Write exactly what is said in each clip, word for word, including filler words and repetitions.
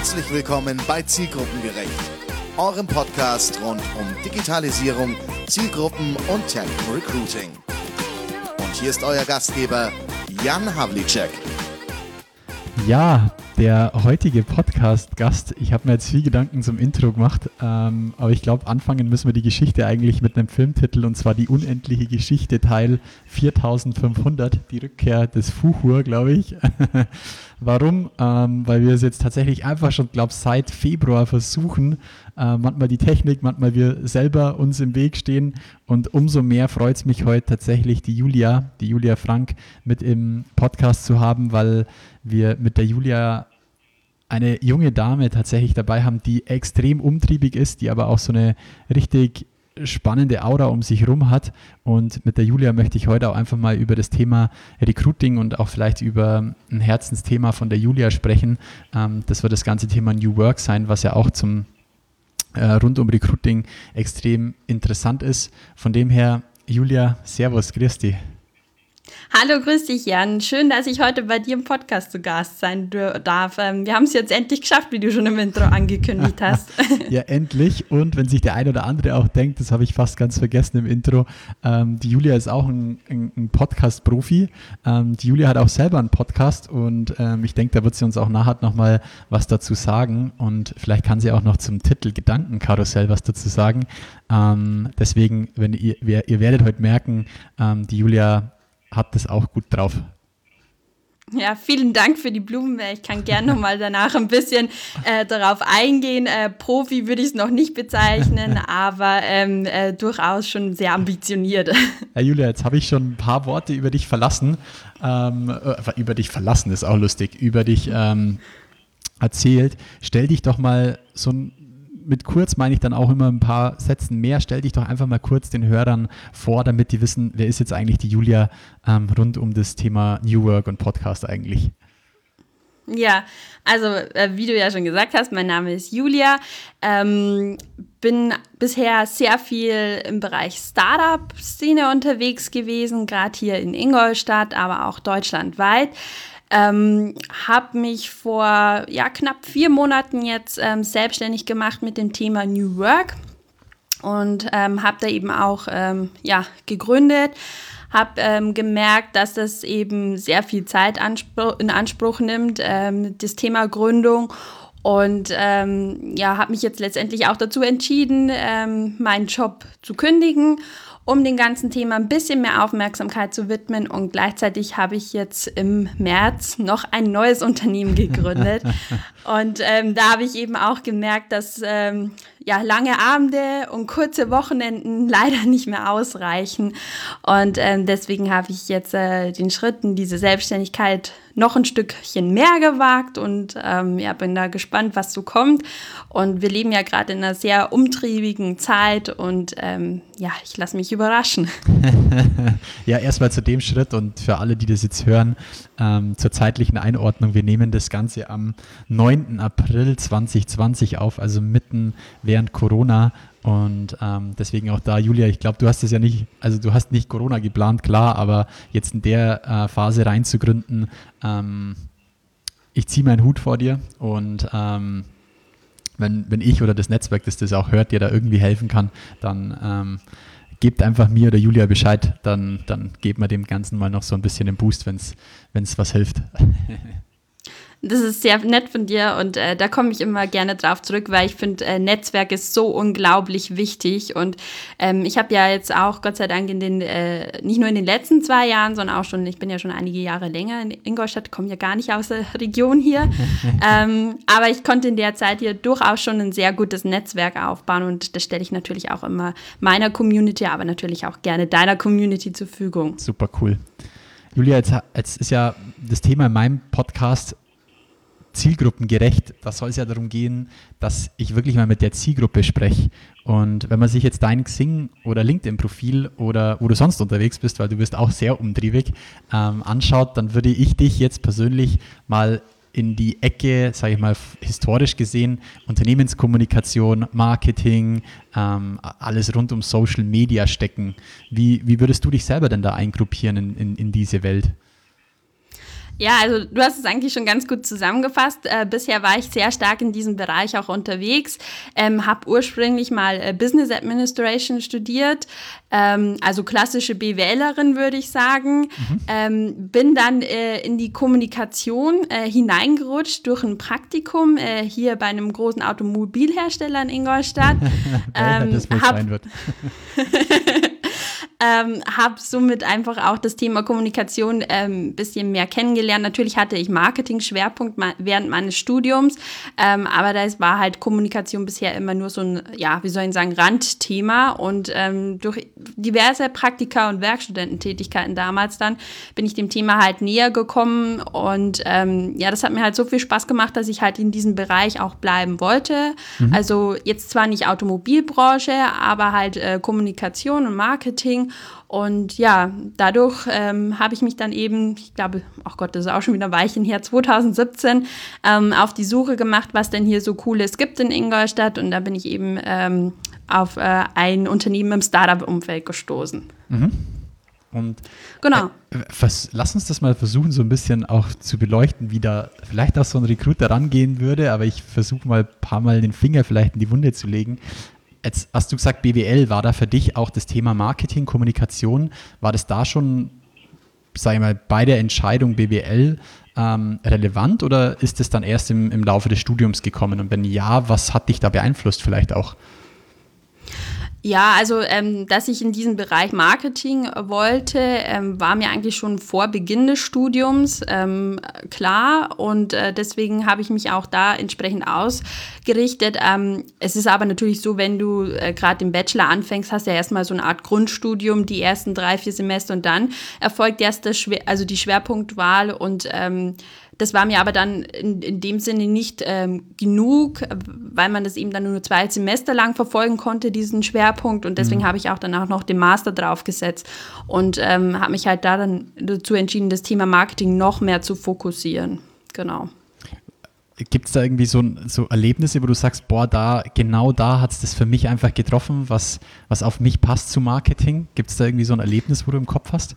Herzlich willkommen bei Zielgruppengerecht, eurem Podcast rund um Digitalisierung, Zielgruppen und Talent-Recruiting. Und hier ist euer Gastgeber Jan Havlicek. Ja, der heutige Podcast-Gast, ich habe mir jetzt viel Gedanken zum Intro gemacht, ähm, aber ich glaube, anfangen müssen wir die Geschichte eigentlich mit einem Filmtitel, und zwar Die unendliche Geschichte Teil viertausendfünfhundert, die Rückkehr des Fuchur, glaube ich. Warum? Ähm, weil wir es jetzt tatsächlich einfach schon, glaube ich, seit Februar versuchen, äh, manchmal die Technik, manchmal wir selber uns im Weg stehen, und umso mehr freut es mich heute tatsächlich, die Julia, die Julia Frank mit im Podcast zu haben, weil wir mit der Julia eine junge Dame tatsächlich dabei haben, die extrem umtriebig ist, die aber auch so eine richtig spannende Aura um sich rum hat. Und mit der Julia möchte ich heute auch einfach mal über das Thema Recruiting und auch vielleicht über ein Herzensthema von der Julia sprechen. Ähm, das wird das ganze Thema New Work sein, was ja auch zum äh, rund um Recruiting extrem interessant ist. Von dem her, Julia, servus, grüß dich. Hallo, grüß dich, Jan. Schön, dass ich heute bei dir im Podcast zu Gast sein darf. Wir haben es jetzt endlich geschafft, wie du schon im Intro angekündigt hast. Ja, endlich. Und wenn sich der ein oder andere auch denkt, das habe ich fast ganz vergessen im Intro, ähm, die Julia ist auch ein, ein, ein Podcast-Profi. Ähm, die Julia hat auch selber einen Podcast, und ähm, ich denke, da wird sie uns auch nachher nochmal was dazu sagen, und vielleicht kann sie auch noch zum Titel Gedankenkarussell was dazu sagen. Ähm, deswegen, wenn ihr, ihr werdet heute merken, ähm, die Julia hat das auch gut drauf. Ja, vielen Dank für die Blumen. Ich kann gerne nochmal danach ein bisschen äh, darauf eingehen. Äh, Profi würde ich es noch nicht bezeichnen, aber ähm, äh, durchaus schon sehr ambitioniert. Ja, Julia, jetzt habe ich schon ein paar Worte über dich verlassen. Ähm, äh, über dich verlassen ist auch lustig. Über dich ähm, erzählt. Stell dich doch mal so ein Mit kurz meine ich dann auch immer ein paar Sätzen mehr. Stell dich doch einfach mal kurz den Hörern vor, damit die wissen, wer ist jetzt eigentlich die Julia ähm, rund um das Thema New Work und Podcast eigentlich. Ja, also äh, wie du ja schon gesagt hast, mein Name ist Julia. Ähm, bin bisher sehr viel im Bereich Startup-Szene unterwegs gewesen, gerade hier in Ingolstadt, aber auch deutschlandweit. Ähm, habe mich vor ja, knapp vier Monaten jetzt ähm, selbstständig gemacht mit dem Thema New Work und ähm, habe da eben auch ähm, ja, gegründet, habe ähm, gemerkt, dass das eben sehr viel Zeit anspr- in Anspruch nimmt, ähm, das Thema Gründung. Und ähm, ja, habe mich jetzt letztendlich auch dazu entschieden, ähm, meinen Job zu kündigen, um dem ganzen Thema ein bisschen mehr Aufmerksamkeit zu widmen. Und gleichzeitig habe ich jetzt im März noch ein neues Unternehmen gegründet. Und ähm, da habe ich eben auch gemerkt, dass ähm, ja, lange Abende und kurze Wochenenden leider nicht mehr ausreichen. Und ähm, deswegen habe ich jetzt äh, den Schritt in diese Selbstständigkeit noch ein Stückchen mehr gewagt und ähm, ja, bin da gespannt, was so kommt. Und wir leben ja gerade in einer sehr umtriebigen Zeit, und ähm, ja, ich lasse mich überraschen. Ja, erstmal zu dem Schritt, und für alle, die das jetzt hören, ähm, zur zeitlichen Einordnung. Wir nehmen das Ganze am neunten April zweitausendzwanzig auf, also mitten während Corona. Und ähm, deswegen auch da, Julia, ich glaube, du hast es ja nicht, also du hast nicht Corona geplant, klar, aber jetzt in der äh, Phase reinzugründen, ähm, ich ziehe meinen Hut vor dir, und ähm, wenn, wenn ich oder das Netzwerk, das das auch hört, dir da irgendwie helfen kann, dann ähm, gebt einfach mir oder Julia Bescheid, dann, dann geben wir dem Ganzen mal noch so ein bisschen den Boost, wenn es was hilft. Das ist sehr nett von dir, und äh, da komme ich immer gerne drauf zurück, weil ich finde, äh, Netzwerk ist so unglaublich wichtig, und ähm, ich habe ja jetzt auch Gott sei Dank in den, äh, nicht nur in den letzten zwei Jahren, sondern auch schon, ich bin ja schon einige Jahre länger in Ingolstadt, komme ja gar nicht aus der Region hier, ähm, aber ich konnte in der Zeit hier durchaus schon ein sehr gutes Netzwerk aufbauen, und das stelle ich natürlich auch immer meiner Community, aber natürlich auch gerne deiner Community zur Verfügung. Super cool. Julia, jetzt, jetzt ist ja das Thema in meinem Podcast zielgruppengerecht. Da soll es ja darum gehen, dass ich wirklich mal mit der Zielgruppe spreche. Und wenn man sich jetzt dein Xing- oder LinkedIn-Profil oder wo du sonst unterwegs bist, weil du bist auch sehr umtriebig, ähm, anschaut, dann würde ich dich jetzt persönlich mal in die Ecke, sage ich mal, historisch gesehen, Unternehmenskommunikation, Marketing, ähm, alles rund um Social Media stecken. Wie, wie würdest du dich selber denn da eingruppieren in, in, in diese Welt? Ja, also du hast es eigentlich schon ganz gut zusammengefasst. Äh, bisher war ich sehr stark in diesem Bereich auch unterwegs, ähm, habe ursprünglich mal äh, Business Administration studiert, ähm, also klassische BWLerin würde ich sagen, mhm. ähm, bin dann äh, in die Kommunikation äh, hineingerutscht durch ein Praktikum äh, hier bei einem großen Automobilhersteller in Ingolstadt. ähm, das wohl sein wird. Ähm, habe somit einfach auch das Thema Kommunikation ein ähm, bisschen mehr kennengelernt. Natürlich hatte ich Marketing-Schwerpunkt ma- während meines Studiums, ähm, aber das war halt Kommunikation bisher immer nur so ein, ja, wie soll ich sagen, Randthema. Und ähm, durch diverse Praktika und Werkstudententätigkeiten damals dann bin ich dem Thema halt näher gekommen. Und ähm, ja, das hat mir halt so viel Spaß gemacht, dass ich halt in diesem Bereich auch bleiben wollte. Mhm. Also jetzt zwar nicht Automobilbranche, aber halt äh, Kommunikation und Marketing. Und ja, dadurch ähm, habe ich mich dann eben, ich glaube, ach Gott, das ist auch schon wieder ein Weilchen her, zwanzig siebzehn, ähm, auf die Suche gemacht, was denn hier so Cooles gibt in Ingolstadt. Und da bin ich eben ähm, auf äh, ein Unternehmen im Startup-Umfeld gestoßen. Mhm. Und genau. Äh, was, lass uns das mal versuchen, so ein bisschen auch zu beleuchten, wie da vielleicht auch so ein Recruiter rangehen würde, aber ich versuche mal ein paar Mal den Finger vielleicht in die Wunde zu legen. Jetzt hast du gesagt, B W L, war da für dich auch das Thema Marketing, Kommunikation, war das da schon, sag ich mal, bei der Entscheidung B W L ähm, relevant oder ist es dann erst im, im Laufe des Studiums gekommen? Und wenn ja, was hat dich da beeinflusst vielleicht auch? Ja, also ähm, dass ich in diesen Bereich Marketing wollte, ähm, war mir eigentlich schon vor Beginn des Studiums ähm, klar und äh, deswegen habe ich mich auch da entsprechend ausgerichtet. Ähm, es ist aber natürlich so, wenn du äh, gerade im Bachelor anfängst, hast du ja erstmal so eine Art Grundstudium, die ersten drei, vier Semester und dann erfolgt erst das Schwer- also die Schwerpunktwahl und ähm, das war mir aber dann in, in dem Sinne nicht ähm, genug, weil man das eben dann nur zwei Semester lang verfolgen konnte, diesen Schwerpunkt. Und deswegen mhm. habe ich auch danach noch den Master draufgesetzt und ähm, habe mich halt da dann dazu entschieden, das Thema Marketing noch mehr zu fokussieren. Genau. Gibt es da irgendwie so, so Erlebnisse, wo du sagst, boah, da, genau da hat es das für mich einfach getroffen, was, was auf mich passt zu Marketing? Gibt es da irgendwie so ein Erlebnis, wo du im Kopf hast?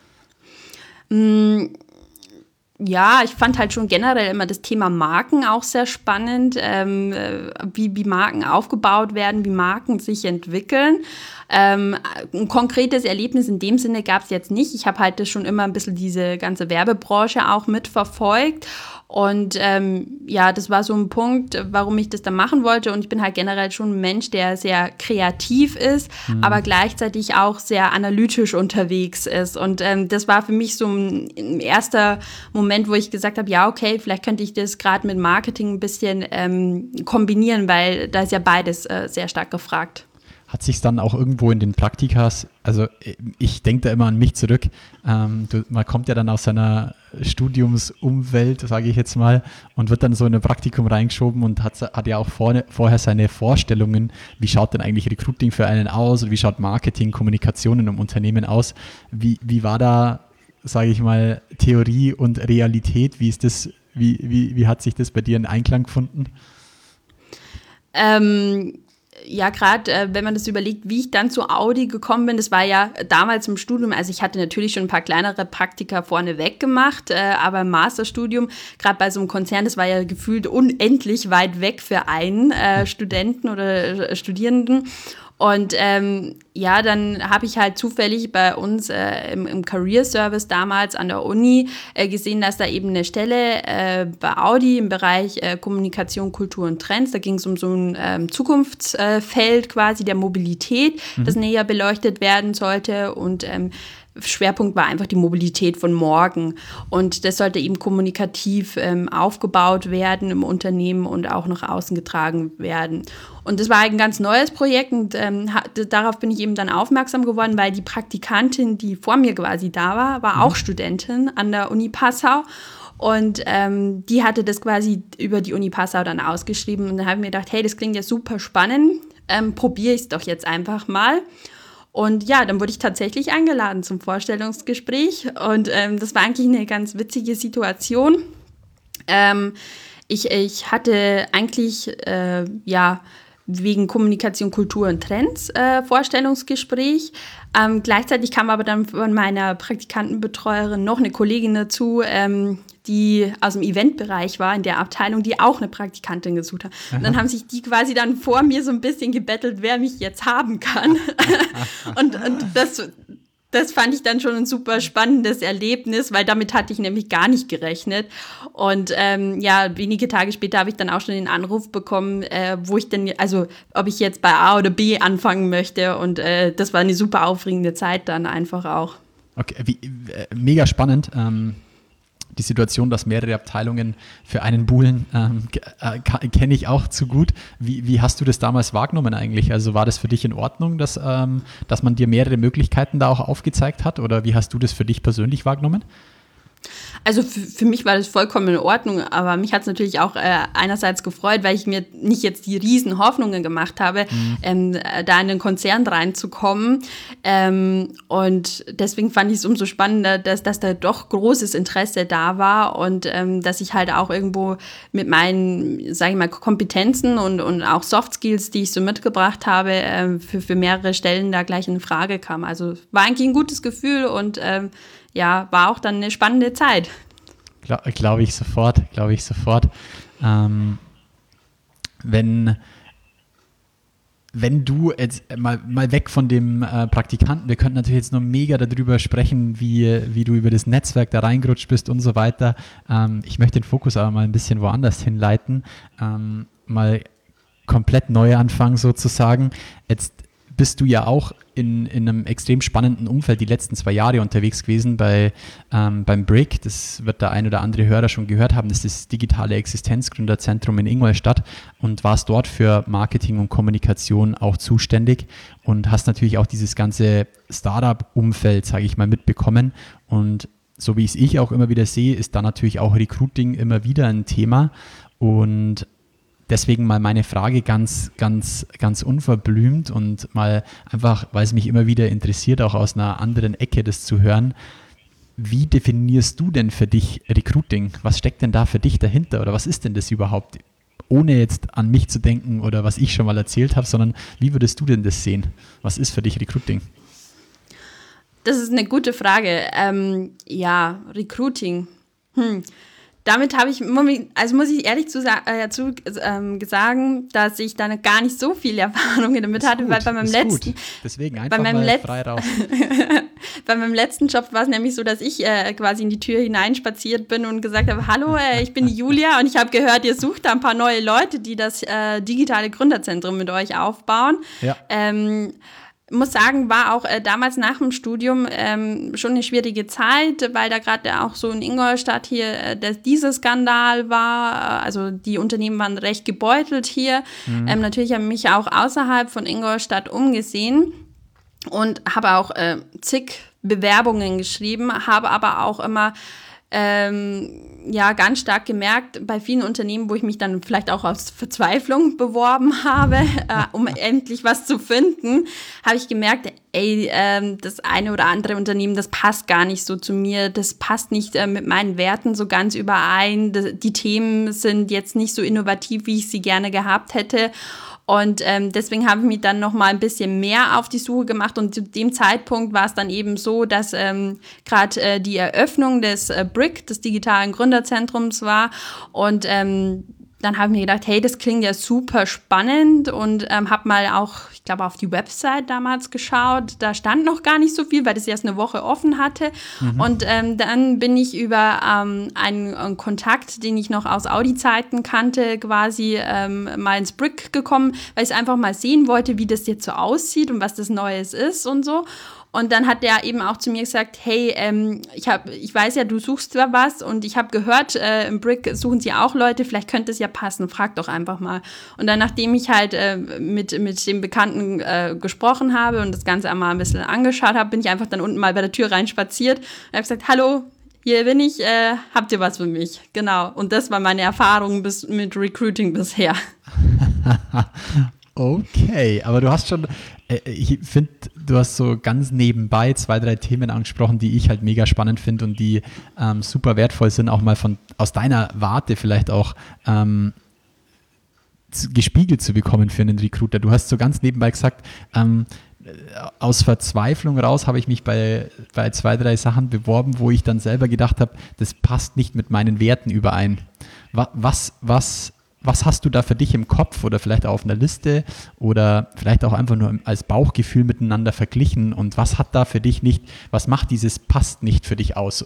Mm. Ja, ich fand halt schon generell immer das Thema Marken auch sehr spannend, ähm, wie, wie Marken aufgebaut werden, wie Marken sich entwickeln. Ähm, ein konkretes Erlebnis in dem Sinne gab es jetzt nicht. Ich habe halt das schon immer ein bisschen diese ganze Werbebranche auch mitverfolgt. Und ähm, ja, das war so ein Punkt, warum ich das dann machen wollte. Und ich bin halt generell schon ein Mensch, der sehr kreativ ist, mhm. aber gleichzeitig auch sehr analytisch unterwegs ist. Und ähm, das war für mich so ein, ein erster Moment, wo ich gesagt habe, ja, okay, vielleicht könnte ich das gerade mit Marketing ein bisschen ähm, kombinieren, weil da ist ja beides äh, sehr stark gefragt. Hat sich dann auch irgendwo in den Praktikas, also ich denke da immer an mich zurück, ähm, du, man kommt ja dann aus seiner Studiumsumwelt, sage ich jetzt mal, und wird dann so in ein Praktikum reingeschoben und hat, hat ja auch vorne, vorher seine Vorstellungen, wie schaut denn eigentlich Recruiting für einen aus und wie schaut Marketing, Kommunikation in einem Unternehmen aus. Wie, wie war da, sage ich mal, Theorie und Realität, wie ist das, wie, wie, wie hat sich das bei dir in Einklang gefunden? Ähm... Ja, gerade äh, wenn man das überlegt, wie ich dann zu Audi gekommen bin, das war ja damals im Studium, also ich hatte natürlich schon ein paar kleinere Praktika vorneweg gemacht, äh, aber im Masterstudium, gerade bei so einem Konzern, das war ja gefühlt unendlich weit weg für einen äh, Studenten oder äh, Studierenden. Und ähm, ja, dann habe ich halt zufällig bei uns äh, im, im Career Service damals an der Uni äh, gesehen, dass da eben eine Stelle äh, bei Audi im Bereich äh, Kommunikation, Kultur und Trends, da ging es um so ein ähm, Zukunftsfeld quasi der Mobilität, mhm. das näher beleuchtet werden sollte und ähm, Schwerpunkt war einfach die Mobilität von morgen und das sollte eben kommunikativ ähm, aufgebaut werden im Unternehmen und auch nach außen getragen werden. Und das war ein ganz neues Projekt und ähm, ha- darauf bin ich eben dann aufmerksam geworden, weil die Praktikantin, die vor mir quasi da war, war mhm. auch Studentin an der Uni Passau. Und ähm, die hatte das quasi über die Uni Passau dann ausgeschrieben und dann habe ich mir gedacht, hey, das klingt ja super spannend, ähm, probiere ich es doch jetzt einfach mal. Und ja, dann wurde ich tatsächlich eingeladen zum Vorstellungsgespräch und ähm, das war eigentlich eine ganz witzige Situation. Ähm, ich, ich hatte eigentlich, äh, ja, wegen Kommunikation, Kultur und Trends äh, Vorstellungsgespräch. Ähm, gleichzeitig kam aber dann von meiner Praktikantenbetreuerin noch eine Kollegin dazu, ähm, die aus dem Eventbereich war, in der Abteilung, die auch eine Praktikantin gesucht hat. Und dann haben sich die quasi dann vor mir so ein bisschen gebettelt, wer mich jetzt haben kann. und, und das, das fand ich dann schon ein super spannendes Erlebnis, weil damit hatte ich nämlich gar nicht gerechnet. Und ähm, ja, wenige Tage später habe ich dann auch schon den Anruf bekommen, äh, wo ich denn, also ob ich jetzt bei A oder B anfangen möchte. Und äh, das war eine super aufregende Zeit dann einfach auch. Okay, wie, äh, mega spannend. Ähm, die Situation, dass mehrere Abteilungen für einen buhlen, ähm, äh, kenne ich auch zu gut. Wie, wie hast du das damals wahrgenommen eigentlich? Also war das für dich in Ordnung, dass, ähm, dass man dir mehrere Möglichkeiten da auch aufgezeigt hat? Oder wie hast du das für dich persönlich wahrgenommen? Also für, für mich war das vollkommen in Ordnung, aber mich hat es natürlich auch äh, einerseits gefreut, weil ich mir nicht jetzt die riesen Hoffnungen gemacht habe, mhm. ähm, da in den Konzern reinzukommen. Ähm, und deswegen fand ich es umso spannender, dass, dass da doch großes Interesse da war und ähm, dass ich halt auch irgendwo mit meinen, sage ich mal, Kompetenzen und, und auch Soft Skills, die ich so mitgebracht habe, äh, für, für mehrere Stellen da gleich in Frage kam. Also war eigentlich ein gutes Gefühl und ähm, ja, war auch dann eine spannende Zeit. Glaube glaub ich sofort, glaube ich sofort. Ähm, wenn, wenn du jetzt mal, mal weg von dem äh, Praktikanten, wir könnten natürlich jetzt noch mega darüber sprechen, wie, wie du über das Netzwerk da reingerutscht bist und so weiter. Ähm, ich möchte den Fokus aber mal ein bisschen woanders hinleiten. Ähm, mal komplett neu anfangen sozusagen. Jetzt bist du ja auch in, in einem extrem spannenden Umfeld die letzten zwei Jahre unterwegs gewesen bei, ähm, beim B R I C. Das wird der ein oder andere Hörer schon gehört haben. Das ist das digitale Existenzgründerzentrum in Ingolstadt und warst dort für Marketing und Kommunikation auch zuständig und hast natürlich auch dieses ganze Startup-Umfeld, sage ich mal, mitbekommen. Und so wie es ich auch immer wieder sehe, ist da natürlich auch Recruiting immer wieder ein Thema. Und deswegen mal meine Frage ganz, ganz, ganz unverblümt und mal einfach, weil es mich immer wieder interessiert, auch aus einer anderen Ecke das zu hören. Wie definierst du denn für dich Recruiting? Was steckt denn da für dich dahinter oder was ist denn das überhaupt? Ohne jetzt an mich zu denken oder was ich schon mal erzählt habe, sondern wie würdest du denn das sehen? Was ist für dich Recruiting? Das ist eine gute Frage. Ähm, ja, Recruiting. Hm. Damit habe ich, also muss ich ehrlich zu, äh, zu ähm, sagen, dass ich da gar nicht so viel Erfahrungen damit hatte, gut, weil bei meinem letzten, deswegen einfach bei meinem mal Let- frei raus. Bei meinem letzten Job war es nämlich so, dass ich äh, quasi in die Tür hineinspaziert bin und gesagt habe, hallo, äh, ich bin die Julia und ich habe gehört, ihr sucht da ein paar neue Leute, die das äh, digitale Gründerzentrum mit euch aufbauen. Ja. Ähm, muss sagen, war auch äh, damals nach dem Studium ähm, schon eine schwierige Zeit, weil da gerade auch so in Ingolstadt hier äh, der Dieselskandal war. Also die Unternehmen waren recht gebeutelt hier. Mhm. Ähm, natürlich habe ich mich auch außerhalb von Ingolstadt umgesehen und habe auch äh, zig Bewerbungen geschrieben, habe aber auch immer Ähm, ja, ganz stark gemerkt, bei vielen Unternehmen, wo ich mich dann vielleicht auch aus Verzweiflung beworben habe, äh, um endlich was zu finden, habe ich gemerkt, ey, äh, das eine oder andere Unternehmen, das passt gar nicht so zu mir, das passt nicht äh, mit meinen Werten so ganz überein, das, die Themen sind jetzt nicht so innovativ, wie ich sie gerne gehabt hätte. Und ähm, deswegen habe ich mich dann noch mal ein bisschen mehr auf die Suche gemacht und zu dem Zeitpunkt war es dann eben so, dass ähm, gerade äh, die Eröffnung des äh, B R I C, des digitalen Gründerzentrums war und ähm, dann habe ich mir gedacht, hey, das klingt ja super spannend und ähm, habe mal auch, ich glaube, auf die Website damals geschaut. Da stand noch gar nicht so viel, weil das erst eine Woche offen hatte. Mhm. Und ähm, dann bin ich über ähm, einen, einen Kontakt, den ich noch aus Audi-Zeiten kannte, quasi ähm, mal ins B R I C gekommen, weil ich einfach mal sehen wollte, wie das jetzt so aussieht und was das Neues ist und so. Und dann hat der eben auch zu mir gesagt, hey, ähm, ich, hab, ich weiß ja, du suchst da was und ich habe gehört, äh, im B R I C suchen sie auch Leute, vielleicht könnte es ja passen, frag doch einfach mal. Und dann, nachdem ich halt äh, mit, mit dem Bekannten äh, gesprochen habe und das Ganze einmal ein bisschen angeschaut habe, bin ich einfach dann unten mal bei der Tür rein spaziert und habe gesagt, hallo, hier bin ich, äh, habt ihr was für mich? Genau, und das war meine Erfahrung bis, mit Recruiting bisher. Okay, aber du hast schon, äh, ich finde, du hast so ganz nebenbei zwei, drei Themen angesprochen, die ich halt mega spannend finde und die ähm, super wertvoll sind, auch mal von aus deiner Warte vielleicht auch ähm, gespiegelt zu bekommen für einen Recruiter. Du hast so ganz nebenbei gesagt, ähm, aus Verzweiflung raus habe ich mich bei, bei zwei, drei Sachen beworben, wo ich dann selber gedacht habe, das passt nicht mit meinen Werten überein. Was, was, was hast du da für dich im Kopf oder vielleicht auch auf einer Liste oder vielleicht auch einfach nur als Bauchgefühl miteinander verglichen und was hat da für dich nicht, was macht dieses passt nicht für dich aus?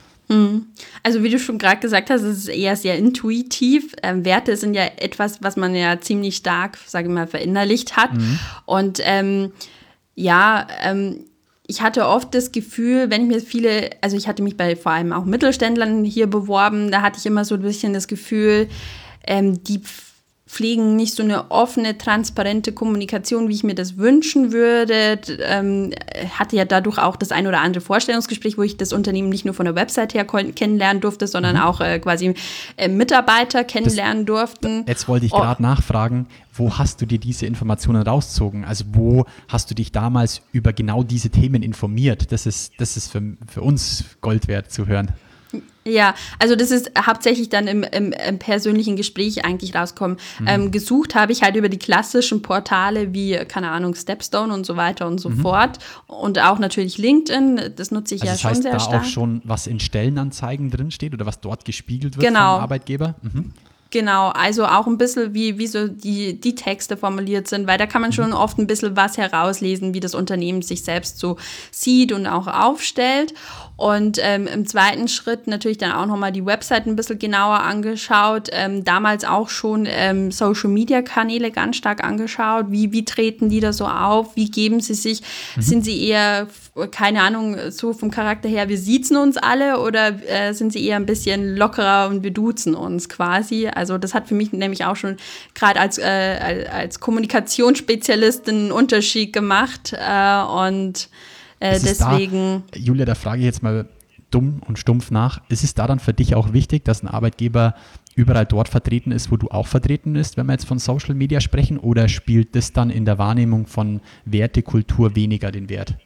Also wie du schon gerade gesagt hast, es ist eher sehr intuitiv. Ähm, Werte sind ja etwas, was man ja ziemlich stark, sage ich mal, verinnerlicht hat. Mhm. Und ähm, ja, ähm, ich hatte oft das Gefühl, wenn ich mir viele, also ich hatte mich bei vor allem auch Mittelständlern hier beworben, da hatte ich immer so ein bisschen das Gefühl, ähm, die pflegen nicht so eine offene, transparente Kommunikation, wie ich mir das wünschen würde. Ähm, hatte ja dadurch auch das ein oder andere Vorstellungsgespräch, wo ich das Unternehmen nicht nur von der Website her kennenlernen durfte, sondern mhm. auch äh, quasi äh, Mitarbeiter kennenlernen das, durften. Jetzt wollte ich oh. gerade nachfragen, wo hast du dir diese Informationen rausgezogen? Also wo hast du dich damals über genau diese Themen informiert? Das ist, das ist für, für uns Gold wert zu hören. Ja, also das ist hauptsächlich dann im, im, im persönlichen Gespräch eigentlich rauskommen. Mhm. Ähm, gesucht habe ich halt über die klassischen Portale wie, keine Ahnung, Stepstone und so weiter und so mhm. fort. Und auch natürlich LinkedIn, das nutze ich also ja schon sehr stark. Das heißt, da auch schon was in Stellenanzeigen drinsteht oder was dort gespiegelt wird genau. vom Arbeitgeber? Mhm. Genau, also auch ein bisschen, wie, wie so die, die Texte formuliert sind, weil da kann man schon oft ein bisschen was herauslesen, wie das Unternehmen sich selbst so sieht und auch aufstellt. Und ähm, im zweiten Schritt natürlich dann auch nochmal die Website ein bisschen genauer angeschaut. Ähm, damals auch schon ähm, Social-Media-Kanäle ganz stark angeschaut. Wie, wie treten die da so auf? Wie geben sie sich? Mhm. Sind sie eher, keine Ahnung, so vom Charakter her, wir siezen uns alle oder äh, sind sie eher ein bisschen lockerer und wir duzen uns quasi? Also das hat für mich nämlich auch schon gerade als, äh, als Kommunikationsspezialistin einen Unterschied gemacht äh, und äh, deswegen... Da, Julia, da frage ich jetzt mal dumm und stumpf nach. Ist es da dann für dich auch wichtig, dass ein Arbeitgeber überall dort vertreten ist, wo du auch vertreten bist, wenn wir jetzt von Social Media sprechen, oder spielt das dann in der Wahrnehmung von Wertekultur weniger den Wert?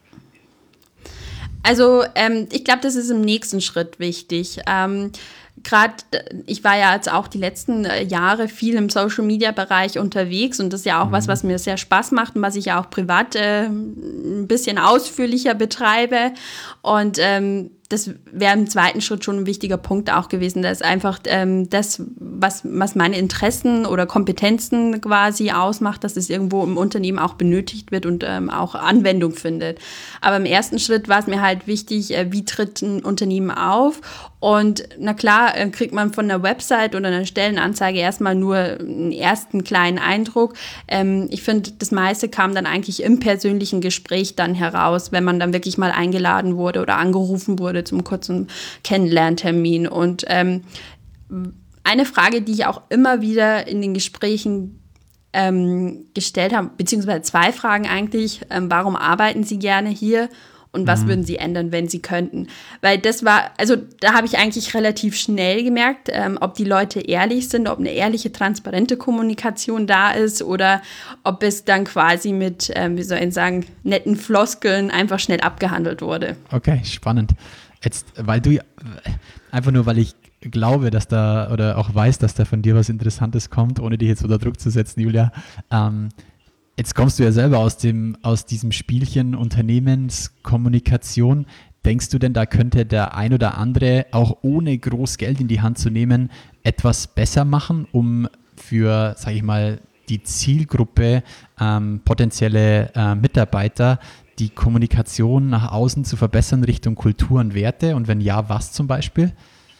Also ähm, ich glaube, das ist im nächsten Schritt wichtig. Ähm, Gerade, ich war ja jetzt auch die letzten Jahre viel im Social-Media-Bereich unterwegs und das ist ja auch mhm. was, was mir sehr Spaß macht und was ich ja auch privat äh, ein bisschen ausführlicher betreibe. Und ähm, das wäre im zweiten Schritt schon ein wichtiger Punkt auch gewesen, dass einfach ähm, das, was, was meine Interessen oder Kompetenzen quasi ausmacht, dass es irgendwo im Unternehmen auch benötigt wird und ähm, auch Anwendung findet. Aber im ersten Schritt war es mir halt wichtig, äh, wie tritt ein Unternehmen auf? Und na klar, äh, kriegt man von der Website oder einer Stellenanzeige erstmal nur einen ersten kleinen Eindruck. Ähm, ich finde, das meiste kam dann eigentlich im persönlichen Gespräch dann heraus, wenn man dann wirklich mal eingeladen wurde oder angerufen wurde zum kurzen Kennenlerntermin. Und ähm, eine Frage, die ich auch immer wieder in den Gesprächen ähm, gestellt habe, beziehungsweise zwei Fragen eigentlich, ähm, warum arbeiten Sie gerne hier? Und was mhm. würden Sie ändern, wenn Sie könnten? Weil das war, also da habe ich eigentlich relativ schnell gemerkt, ähm, ob die Leute ehrlich sind, ob eine ehrliche, transparente Kommunikation da ist oder ob es dann quasi mit, ähm, wie soll ich sagen, netten Floskeln einfach schnell abgehandelt wurde. Okay, spannend. Jetzt, weil du, einfach nur, weil ich glaube, dass da, oder auch weiß, dass da von dir was Interessantes kommt, ohne dich jetzt unter Druck zu setzen, Julia, ähm, jetzt kommst du ja selber aus dem, aus diesem Spielchen Unternehmenskommunikation. Denkst du denn, da könnte der ein oder andere auch ohne groß Geld in die Hand zu nehmen etwas besser machen, um für, sage ich mal, die Zielgruppe ähm, potenzielle äh, Mitarbeiter die Kommunikation nach außen zu verbessern Richtung Kultur und Werte? Und wenn ja, was zum Beispiel?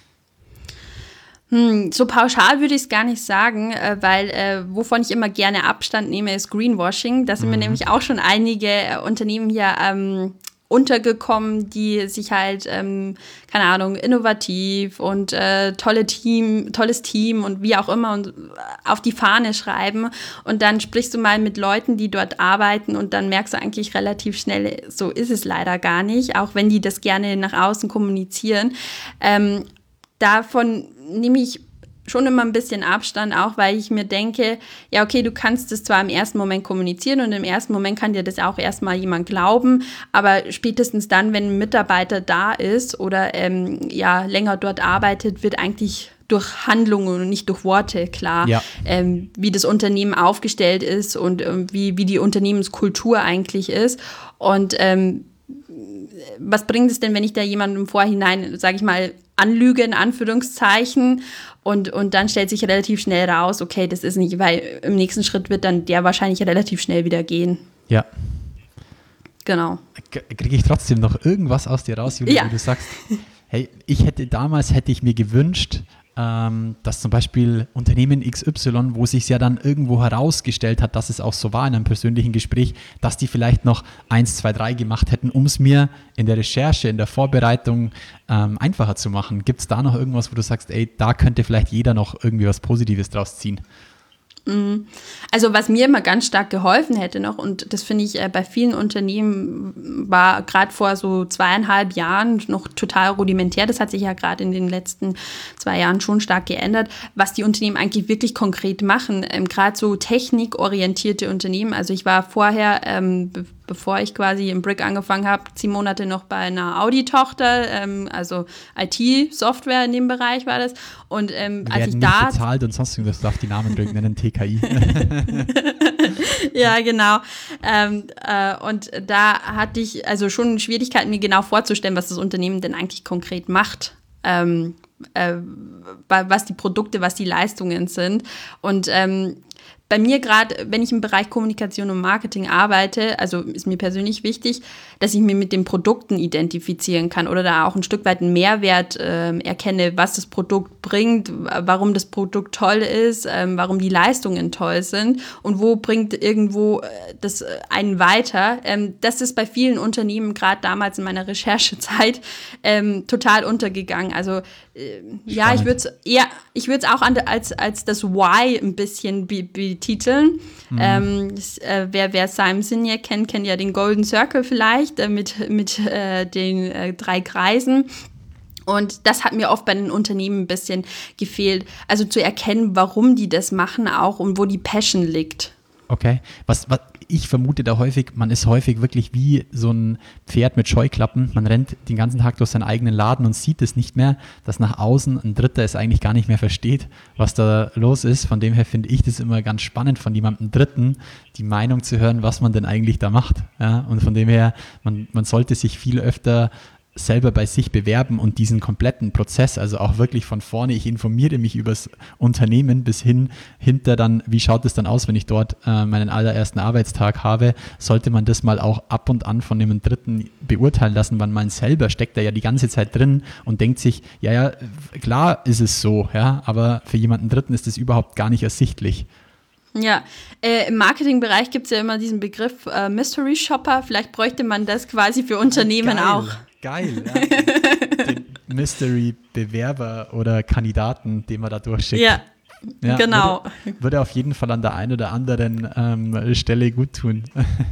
Hm, so pauschal würde ich es gar nicht sagen, äh, weil äh, wovon ich immer gerne Abstand nehme, ist Greenwashing. Da sind mhm. mir nämlich auch schon einige äh, Unternehmen hier ähm, untergekommen, die sich halt, ähm, keine Ahnung, innovativ und äh, tolle Team, tolles Team und wie auch immer und auf die Fahne schreiben. Und dann sprichst du mal mit Leuten, die dort arbeiten und dann merkst du eigentlich relativ schnell, so ist es leider gar nicht, auch wenn die das gerne nach außen kommunizieren. Ähm, davon nehme ich schon immer ein bisschen Abstand, auch weil ich mir denke, ja okay, du kannst es zwar im ersten Moment kommunizieren und im ersten Moment kann dir das auch erstmal jemand glauben, aber spätestens dann, wenn ein Mitarbeiter da ist oder ähm, ja länger dort arbeitet, wird eigentlich durch Handlungen und nicht durch Worte klar, ja. ähm, wie das Unternehmen aufgestellt ist und ähm, wie, wie die Unternehmenskultur eigentlich ist. Und ähm, was bringt es denn, wenn ich da jemanden im Vorhinein, sage ich mal, anlüge, in Anführungszeichen, und, und dann stellt sich relativ schnell raus, okay, das ist nicht, weil im nächsten Schritt wird dann der wahrscheinlich relativ schnell wieder gehen. Ja. Genau. Kriege ich trotzdem noch irgendwas aus dir raus, Julia, ja. wo du sagst, hey, ich hätte damals, hätte ich mir gewünscht, ähm, dass zum Beispiel Unternehmen X Y, wo sich ja dann irgendwo herausgestellt hat, dass es auch so war in einem persönlichen Gespräch, dass die vielleicht noch eins, zwei, drei gemacht hätten, um es mir in der Recherche, in der Vorbereitung ähm, einfacher zu machen. Gibt es da noch irgendwas, wo du sagst, ey, da könnte vielleicht jeder noch irgendwie was Positives draus ziehen? Also was mir immer ganz stark geholfen hätte noch, und das finde ich äh, bei vielen Unternehmen war gerade vor so zweieinhalb Jahren noch total rudimentär, das hat sich ja gerade in den letzten zwei Jahren schon stark geändert, was die Unternehmen eigentlich wirklich konkret machen, ähm, gerade so technikorientierte Unternehmen. Also ich war vorher, ähm, be- bevor ich quasi im Brick angefangen habe, zehn Monate noch bei einer Audi-Tochter, ähm, also I T-Software in dem Bereich war das. Und ähm, als ich nicht da bezahlt und sonst irgendwas, darf die Namen drücken, nennen T K I. Ja, genau. Ähm, äh, und da hatte ich also schon Schwierigkeiten, mir genau vorzustellen, was das Unternehmen denn eigentlich konkret macht. Ähm, äh, was die Produkte, was die Leistungen sind. Und ähm, bei mir gerade, wenn ich im Bereich Kommunikation und Marketing arbeite, also ist mir persönlich wichtig, dass ich mir mit den Produkten identifizieren kann oder da auch ein Stück weit einen Mehrwert äh, erkenne, was das Produkt bringt, warum das Produkt toll ist, äh, warum die Leistungen toll sind und wo bringt irgendwo äh, das einen weiter. Ähm, das ist bei vielen Unternehmen, gerade damals in meiner Recherchezeit, ähm, total untergegangen. Also äh, ja, ich würde es eher, ich würde es auch an, als, als das Why ein bisschen be- betiteln. Mhm. Ähm, das, äh, wer, wer Simon Sinek kennt, kennt ja den Golden Circle vielleicht, äh, mit, mit äh, den äh, drei Kreisen. Und das hat mir oft bei den Unternehmen ein bisschen gefehlt. Also zu erkennen, warum die das machen auch und wo die Passion liegt. Okay, was, was ich vermute da häufig, man ist häufig wirklich wie so ein Pferd mit Scheuklappen. Man rennt den ganzen Tag durch seinen eigenen Laden und sieht es nicht mehr, dass nach außen ein Dritter es eigentlich gar nicht mehr versteht, was da los ist. Von dem her finde ich das immer ganz spannend, von jemandem Dritten die Meinung zu hören, was man denn eigentlich da macht. Ja? Und von dem her, man, man sollte sich viel öfter selber bei sich bewerben und diesen kompletten Prozess, also auch wirklich von vorne, ich informiere mich über das Unternehmen bis hin, hinter dann, wie schaut es dann aus, wenn ich dort äh, meinen allerersten Arbeitstag habe, sollte man das mal auch ab und an von dem Dritten beurteilen lassen, weil man selber steckt da ja die ganze Zeit drin und denkt sich, ja, ja, klar ist es so, ja, aber für jemanden Dritten ist es überhaupt gar nicht ersichtlich. Ja, äh, im Marketingbereich gibt es ja immer diesen Begriff äh, Mystery Shopper, vielleicht bräuchte man das quasi für Unternehmen Geil. auch. Geil, ja. Den Mystery-Bewerber oder Kandidaten, den man da durchschickt. Ja, ja genau. Würde, würde auf jeden Fall an der einen oder anderen ähm, Stelle gut tun.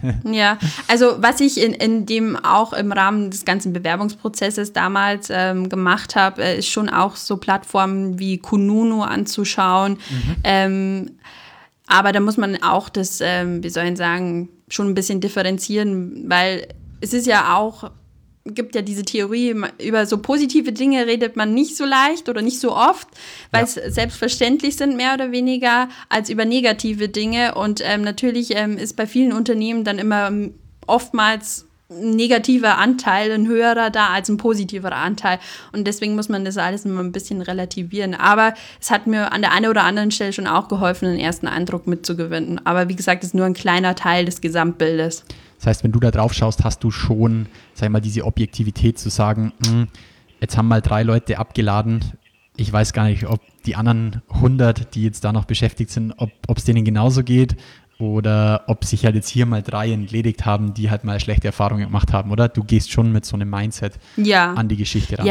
Ja, also was ich in, in dem auch im Rahmen des ganzen Bewerbungsprozesses damals ähm, gemacht habe, äh, ist schon auch so Plattformen wie Kununu anzuschauen. Mhm. Ähm, aber da muss man auch das, ähm, wie soll ich sagen, schon ein bisschen differenzieren, weil es ist ja auch, gibt ja diese Theorie, über so positive Dinge redet man nicht so leicht oder nicht so oft, weil es ja. selbstverständlich sind, mehr oder weniger, als über negative Dinge. Und ähm, natürlich ähm, ist bei vielen Unternehmen dann immer oftmals ein negativer Anteil, ein höherer da als ein positiverer Anteil. Und deswegen muss man das alles immer ein bisschen relativieren. Aber es hat mir an der einen oder anderen Stelle schon auch geholfen, einen ersten Eindruck mitzugewinnen. Aber wie gesagt, es ist nur ein kleiner Teil des Gesamtbildes. Das heißt, wenn du da drauf schaust, hast du schon, sag ich mal, diese Objektivität zu sagen, mh, jetzt haben mal drei Leute abgeladen. Ich weiß gar nicht, ob die anderen hundert, die jetzt da noch beschäftigt sind, ob es denen genauso geht oder ob sich halt jetzt hier mal drei entledigt haben, die halt mal schlechte Erfahrungen gemacht haben, oder? Du gehst schon mit so einem Mindset ja. an die Geschichte ran. Ja.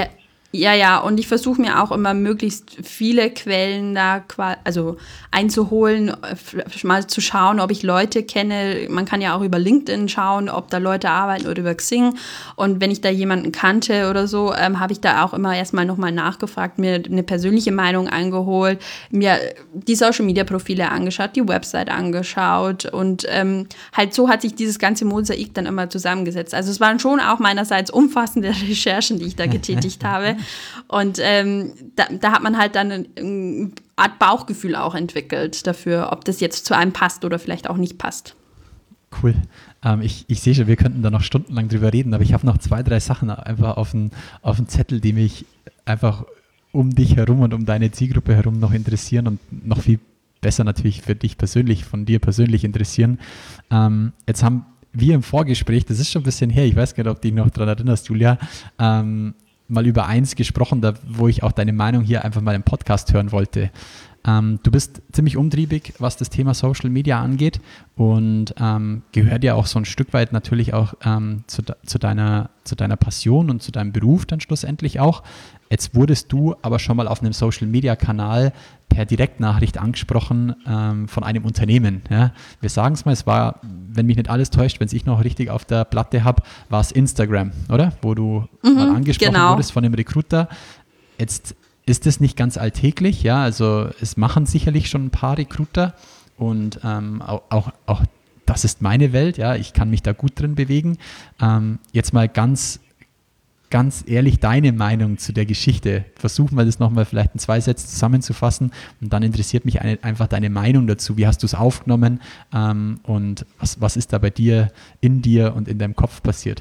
Ja, ja, und ich versuche mir auch immer möglichst viele Quellen da also einzuholen, mal zu schauen, ob ich Leute kenne. Man kann ja auch über LinkedIn schauen, ob da Leute arbeiten oder über Xing. Und wenn ich da jemanden kannte oder so, ähm, habe ich da auch immer erstmal nochmal nachgefragt, mir eine persönliche Meinung eingeholt, mir die Social-Media-Profile angeschaut, die Website angeschaut und ähm, halt so hat sich dieses ganze Mosaik dann immer zusammengesetzt. Also es waren schon auch meinerseits umfassende Recherchen, die ich da getätigt habe. Und ähm, da, da hat man halt dann eine, eine Art Bauchgefühl auch entwickelt dafür, ob das jetzt zu einem passt oder vielleicht auch nicht passt. Cool. Ähm, ich, ich sehe schon, wir könnten da noch stundenlang drüber reden, aber ich habe noch zwei, drei Sachen einfach auf dem auf dem Zettel, die mich einfach um dich herum und um deine Zielgruppe herum noch interessieren und noch viel besser natürlich für dich persönlich, von dir persönlich interessieren. Ähm, jetzt haben wir im Vorgespräch, das ist schon ein bisschen her, ich weiß gar nicht, ob du dich noch daran erinnerst, Julia, ähm, mal über eins gesprochen, da, wo ich auch deine Meinung hier einfach mal im Podcast hören wollte. Ähm, du bist ziemlich umtriebig, was das Thema Social Media angeht und ähm, gehört ja auch so ein Stück weit natürlich auch ähm, zu, zu, deiner, zu deiner Passion und zu deinem Beruf dann schlussendlich auch. Jetzt wurdest du aber schon mal auf einem Social-Media-Kanal per Direktnachricht angesprochen ähm, von einem Unternehmen. Ja. Wir sagen es mal, es war, wenn mich nicht alles täuscht, wenn es ich noch richtig auf der Platte habe, war es Instagram, oder? Wo du mhm, mal angesprochen genau. wurdest von einem Recruiter. Jetzt ist das nicht ganz alltäglich, ja, also es machen sicherlich schon ein paar Recruiter und ähm, auch, auch, auch das ist meine Welt, ja, ich kann mich da gut drin bewegen. Ähm, jetzt mal ganz Ganz ehrlich, deine Meinung zu der Geschichte. Versuchen wir das nochmal vielleicht in zwei Sätzen zusammenzufassen und dann interessiert mich eine, einfach deine Meinung dazu. Wie hast du es aufgenommen ähm, und was, was ist da bei dir, in dir und in deinem Kopf passiert?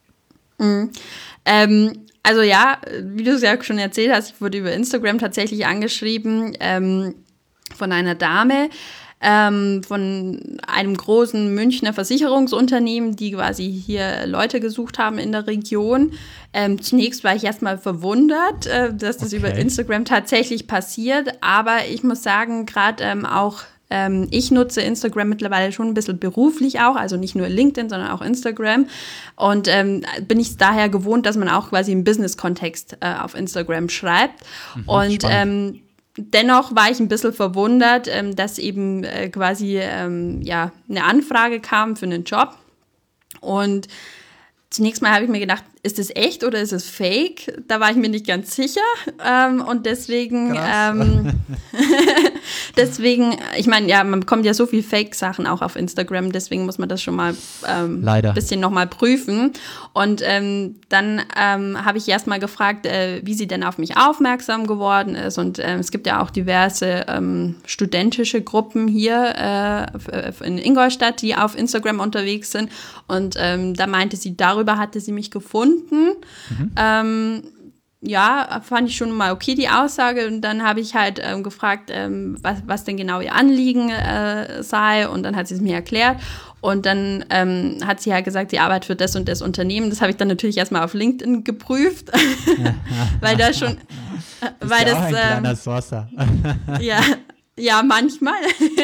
Mhm. Ähm, also ja, wie du es ja schon erzählt hast, ich wurde über Instagram tatsächlich angeschrieben ähm, von einer Dame, Ähm, von einem großen Münchner Versicherungsunternehmen, die quasi hier Leute gesucht haben in der Region. Ähm, zunächst war ich erstmal verwundert, äh, dass das okay. über Instagram tatsächlich passiert, aber ich muss sagen, gerade ähm, auch ähm, ich nutze Instagram mittlerweile schon ein bisschen beruflich auch, also nicht nur LinkedIn, sondern auch Instagram und ähm, bin ich daher gewohnt, dass man auch quasi im Business-Kontext äh, auf Instagram schreibt mhm, und ähm, dennoch war ich ein bisschen verwundert, ähm, dass eben äh, quasi ähm, ja, eine Anfrage kam für einen Job. Und zunächst mal habe ich mir gedacht, ist es echt oder ist es fake? Da war ich mir nicht ganz sicher. Ähm, und deswegen, ähm, deswegen, ich meine, ja, man bekommt ja so viel Fake-Sachen auch auf Instagram, deswegen muss man das schon mal ähm, ein bisschen nochmal prüfen. Und ähm, dann ähm, habe ich erst mal gefragt, äh, wie sie denn auf mich aufmerksam geworden ist. Und äh, es gibt ja auch diverse ähm, studentische Gruppen hier äh, in Ingolstadt, die auf Instagram unterwegs sind. Und ähm, da meinte sie, darüber hatte sie mich gefunden. Mhm. Ähm, ja, fand ich schon mal okay, die Aussage. Und dann habe ich halt ähm, gefragt, ähm, was, was denn genau ihr Anliegen äh, sei. Und dann hat sie es mir erklärt. Und dann ähm, hat sie halt gesagt, sie arbeitet für das und das Unternehmen. Das habe ich dann natürlich erstmal auf LinkedIn geprüft, weil da schon, äh, weil das, ja auch ein ähm, kleiner Sourcer. ja, ja, manchmal.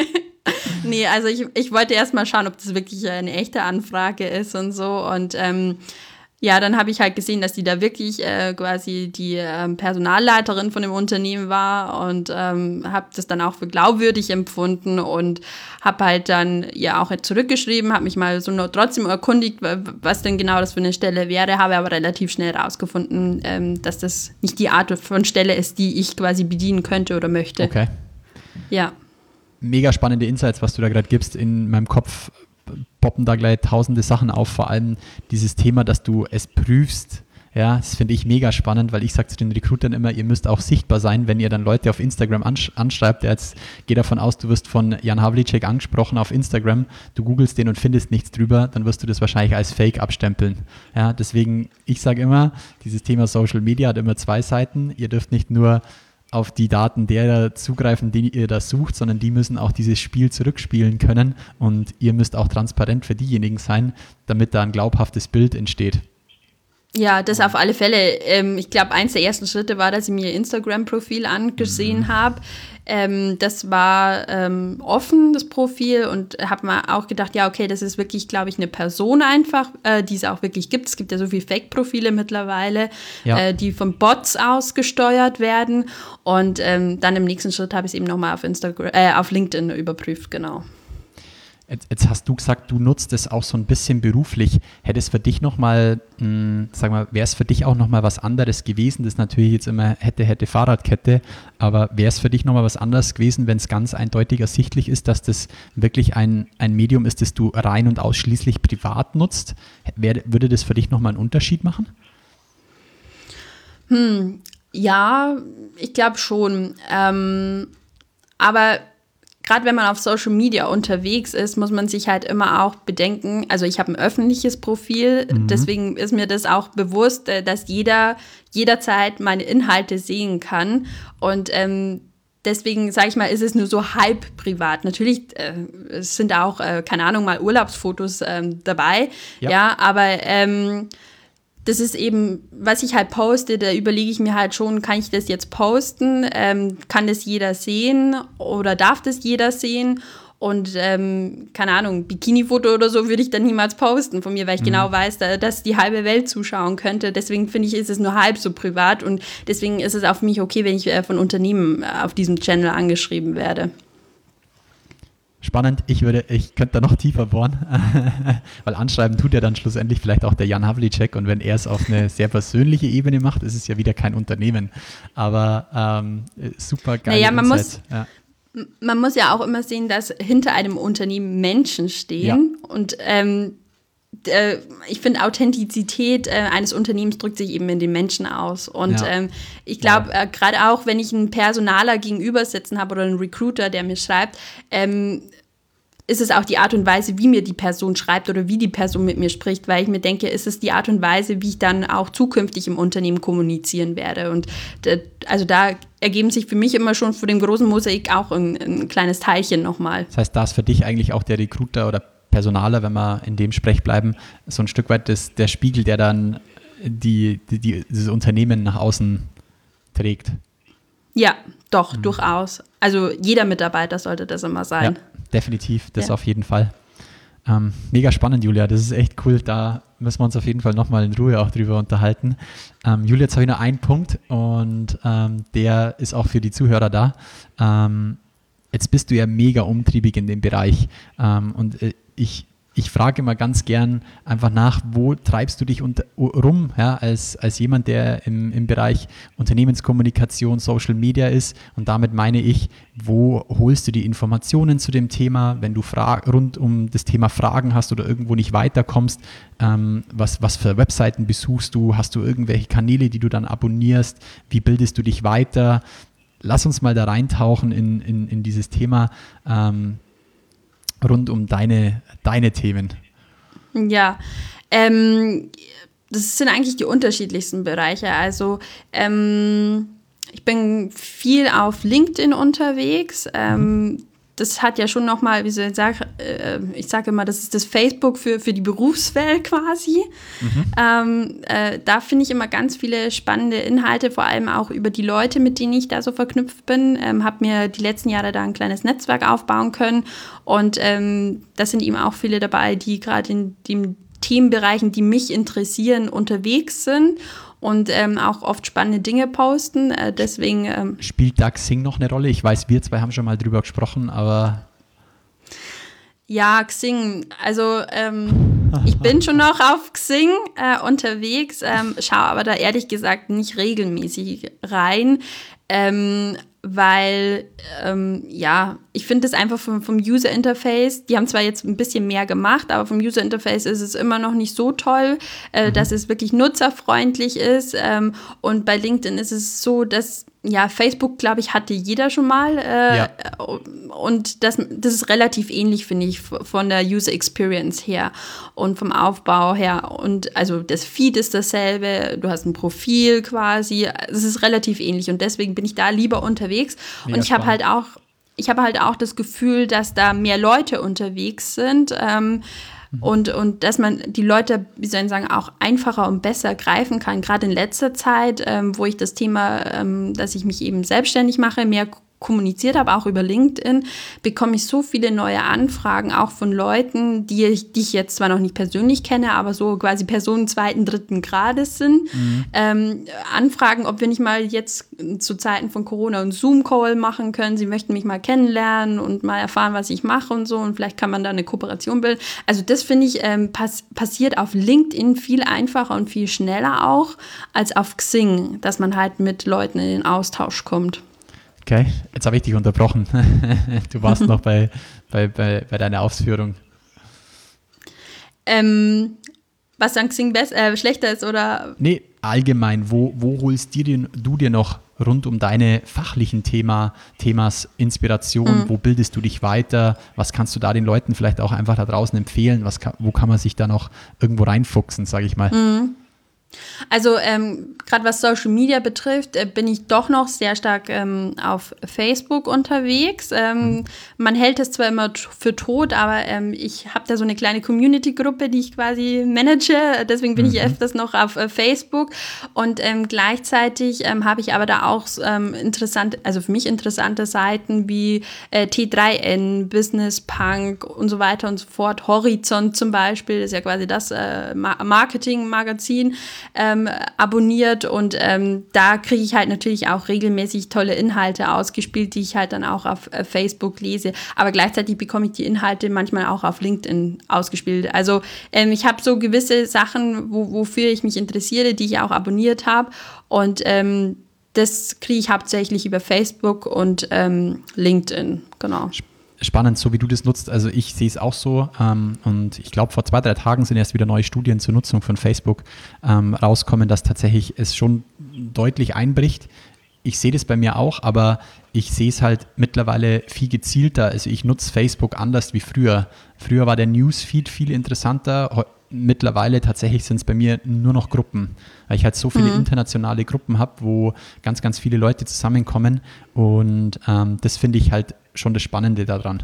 Nee, also ich, ich wollte erst mal schauen, ob das wirklich eine echte Anfrage ist und so. Und ähm, ja, dann habe ich halt gesehen, dass die da wirklich äh, quasi die ähm, Personalleiterin von dem Unternehmen war und ähm, habe das dann auch für glaubwürdig empfunden und habe halt dann ja auch zurückgeschrieben, habe mich mal so noch trotzdem erkundigt, was denn genau das für eine Stelle wäre, habe aber relativ schnell rausgefunden, ähm, dass das nicht die Art von Stelle ist, die ich quasi bedienen könnte oder möchte. Okay. Ja. Mega spannende Insights, was du da gerade gibst. In meinem Kopf poppen da gleich tausende Sachen auf, vor allem dieses Thema, dass du es prüfst. Ja, das finde ich mega spannend, weil ich sage zu den Recruitern immer, ihr müsst auch sichtbar sein, wenn ihr dann Leute auf Instagram ansch- anschreibt. Jetzt geh davon aus, du wirst von Jan Havlicek angesprochen auf Instagram, du googelst den und findest nichts drüber, dann wirst du das wahrscheinlich als Fake abstempeln. Ja, deswegen, ich sage immer, dieses Thema Social Media hat immer zwei Seiten. Ihr dürft nicht nur auf die Daten derer zugreifen, die ihr da sucht, sondern die müssen auch dieses Spiel zurückspielen können und ihr müsst auch transparent für diejenigen sein, damit da ein glaubhaftes Bild entsteht. Ja, das auf alle Fälle. Ähm, ich glaube, eins der ersten Schritte war, dass ich mir ihr Instagram-Profil angesehen mhm. habe. Ähm, das war ähm, offen, das Profil, und habe mir auch gedacht, ja, okay, das ist wirklich, glaube ich, eine Person einfach, äh, die es auch wirklich gibt. Es gibt ja so viele Fake-Profile mittlerweile, ja. äh, die von Bots aus gesteuert werden. Und ähm, dann im nächsten Schritt habe ich es eben nochmal auf Instagram, äh, auf LinkedIn überprüft, genau. Jetzt, jetzt hast du gesagt, du nutzt es auch so ein bisschen beruflich. Hätte es für dich nochmal, sag mal, wäre es für dich auch nochmal was anderes gewesen? Das ist natürlich jetzt immer hätte, hätte Fahrradkette, aber wäre es für dich nochmal was anderes gewesen, wenn es ganz eindeutig ersichtlich ist, dass das wirklich ein, ein Medium ist, das du rein und ausschließlich privat nutzt? Wär, würde das für dich nochmal einen Unterschied machen? Hm, ja, ich glaube schon. Ähm, aber gerade wenn man auf Social Media unterwegs ist, muss man sich halt immer auch bedenken, also ich habe ein öffentliches Profil, mhm. deswegen ist mir das auch bewusst, dass jeder jederzeit meine Inhalte sehen kann, und ähm, deswegen, sage ich mal, ist es nur so halb privat. Natürlich äh, es sind auch, äh, keine Ahnung, mal Urlaubsfotos ähm, dabei, ja, ja aber ähm, das ist eben, was ich halt poste, da überlege ich mir halt schon, kann ich das jetzt posten? Ähm, kann das jeder sehen oder darf das jeder sehen? Und ähm, keine Ahnung, Bikini-Foto oder so würde ich dann niemals posten von mir, weil ich mhm. genau weiß, da, dass die halbe Welt zuschauen könnte. Deswegen finde ich, ist es nur halb so privat, und deswegen ist es auch für mich okay, wenn ich äh, von Unternehmen auf diesem Channel angeschrieben werde. Spannend, ich würde, ich könnte da noch tiefer bohren, weil anschreiben tut ja dann schlussendlich vielleicht auch der Jan Havlicek, und wenn er es auf eine sehr persönliche Ebene macht, ist es ja wieder kein Unternehmen, aber ähm, super geil. Naja, man muss, ja. man muss ja auch immer sehen, dass hinter einem Unternehmen Menschen stehen, ja. und ähm, äh, ich finde, Authentizität äh, eines Unternehmens drückt sich eben in den Menschen aus. Und ja. ähm, ich glaube, ja. äh, gerade auch, wenn ich einen Personaler gegenüber sitzen habe oder einen Recruiter, der mir schreibt, ähm, ist es auch die Art und Weise, wie mir die Person schreibt oder wie die Person mit mir spricht, weil ich mir denke, ist es die Art und Weise, wie ich dann auch zukünftig im Unternehmen kommunizieren werde. Und d- also da ergeben sich für mich immer schon für den großen Mosaik auch ein, ein kleines Teilchen nochmal. Das heißt, da ist für dich eigentlich auch der Recruiter oder Personaler, wenn wir in dem Sprech bleiben, so ein Stück weit das, der Spiegel, der dann die, die, die, dieses Unternehmen nach außen trägt. Ja, doch, mhm. durchaus. Also jeder Mitarbeiter sollte das immer sein. Ja, definitiv, das ja. auf jeden Fall. Ähm, mega spannend, Julia, das ist echt cool. Da müssen wir uns auf jeden Fall nochmal in Ruhe auch drüber unterhalten. Ähm, Julia, jetzt habe ich noch einen Punkt, und ähm, der ist auch für die Zuhörer da. Ähm, jetzt bist du ja mega umtriebig in dem Bereich, ähm, und äh, ich Ich frage immer ganz gern einfach nach, wo treibst du dich unter, rum, ja, als, als jemand, der im, im Bereich Unternehmenskommunikation, Social Media ist, und damit meine ich, wo holst du die Informationen zu dem Thema, wenn du fra- rund um das Thema Fragen hast oder irgendwo nicht weiterkommst, ähm, was, was für Webseiten besuchst du, hast du irgendwelche Kanäle, die du dann abonnierst, wie bildest du dich weiter? Lass uns mal da reintauchen in, in, in dieses Thema, ähm, rund um deine, deine Themen. Ja, ähm, das sind eigentlich die unterschiedlichsten Bereiche. Also ähm, ich bin viel auf LinkedIn unterwegs. Ähm, mhm. Das hat ja schon nochmal, wie soll ich sagen, äh, ich sage immer, das ist das Facebook für, für die Berufswelt quasi. Mhm. Ähm, äh, da finde ich immer ganz viele spannende Inhalte, vor allem auch über die Leute, mit denen ich da so verknüpft bin. Ähm, habe mir die letzten Jahre da ein kleines Netzwerk aufbauen können, und ähm, da sind eben auch viele dabei, die gerade in den Themenbereichen, die mich interessieren, unterwegs sind und ähm, auch oft spannende Dinge posten. Äh, deswegen ähm, Spielt da Xing noch eine Rolle? Ich weiß, wir zwei haben schon mal drüber gesprochen, aber... Ja, Xing. Also ähm, ich bin schon noch auf Xing äh, unterwegs, ähm, schaue aber da ehrlich gesagt nicht regelmäßig rein, ähm, weil, ähm, ja, ich finde es einfach vom, vom User-Interface, die haben zwar jetzt ein bisschen mehr gemacht, aber vom User-Interface ist es immer noch nicht so toll, äh, mhm. dass es wirklich nutzerfreundlich ist. Ähm, und bei LinkedIn ist es so, dass, ja, Facebook, glaube ich, hatte jeder schon mal. Äh, ja. Und das, das ist relativ ähnlich, finde ich, von der User-Experience her und vom Aufbau her. Und also das Feed ist dasselbe, du hast ein Profil quasi, es ist relativ ähnlich, und deswegen bin ich da lieber unterwegs. Mega und ich habe halt auch, ich habe halt auch das Gefühl, dass da mehr Leute unterwegs sind, ähm, Mhm. Und, und dass man die Leute, wie soll ich sagen, auch einfacher und besser greifen kann. Gerade in letzter Zeit, ähm, wo ich das Thema, ähm, dass ich mich eben selbstständig mache, mehr kommuniziert habe, auch über LinkedIn, bekomme ich so viele neue Anfragen, auch von Leuten, die ich, die ich jetzt zwar noch nicht persönlich kenne, aber so quasi Personen zweiten, dritten Grades sind. Mhm. Ähm, Anfragen, ob wir nicht mal jetzt zu Zeiten von Corona einen Zoom-Call machen können. Sie möchten mich mal kennenlernen und mal erfahren, was ich mache und so. Und vielleicht kann man da eine Kooperation bilden. Also das, finde ich, ähm, pass- passiert auf LinkedIn viel einfacher und viel schneller auch als auf Xing, dass man halt mit Leuten in den Austausch kommt. Okay, jetzt habe ich dich unterbrochen. Du warst noch bei, bei, bei, bei deiner Ausführung. Ähm, was an Xing best, äh, schlechter ist, oder? Nee, allgemein. Wo, wo holst du dir, du dir noch rund um deine fachlichen Thema, Themas Inspiration? Mhm. Wo bildest du dich weiter? Was kannst du da den Leuten vielleicht auch einfach da draußen empfehlen? Was kann, wo kann man sich da noch irgendwo reinfuchsen, sage ich mal? Mhm. Also ähm, gerade was Social Media betrifft, äh, bin ich doch noch sehr stark ähm, auf Facebook unterwegs. Ähm, mhm. Man hält es zwar immer t- für tot, aber ähm, ich habe da so eine kleine Community-Gruppe, die ich quasi manage. Deswegen bin mhm. ich öfters noch auf äh, Facebook. Und ähm, gleichzeitig ähm, habe ich aber da auch ähm, interessante, also für mich interessante Seiten wie äh, T drei N, Business Punk und so weiter und so fort. Horizont zum Beispiel, das ist ja quasi das äh, Ma- Marketing-Magazin. Ähm, abonniert und ähm, da kriege ich halt natürlich auch regelmäßig tolle Inhalte ausgespielt, die ich halt dann auch auf äh, Facebook lese, aber gleichzeitig bekomme ich die Inhalte manchmal auch auf LinkedIn ausgespielt. Also ähm, ich habe so gewisse Sachen, wo, wofür ich mich interessiere, die ich auch abonniert habe und ähm, das kriege ich hauptsächlich über Facebook und ähm, LinkedIn, genau. Spannend, so wie du das nutzt. Also ich sehe es auch so ähm, und ich glaube, vor zwei, drei Tagen sind erst wieder neue Studien zur Nutzung von Facebook ähm, rauskommen, dass tatsächlich es schon deutlich einbricht. Ich sehe das bei mir auch, aber ich sehe es halt mittlerweile viel gezielter. Also ich nutze Facebook anders wie früher. Früher war der Newsfeed viel interessanter. Mittlerweile tatsächlich sind es bei mir nur noch Gruppen, weil ich halt so viele mhm. internationale Gruppen habe, wo ganz, ganz viele Leute zusammenkommen und ähm, das finde ich halt schon das Spannende daran.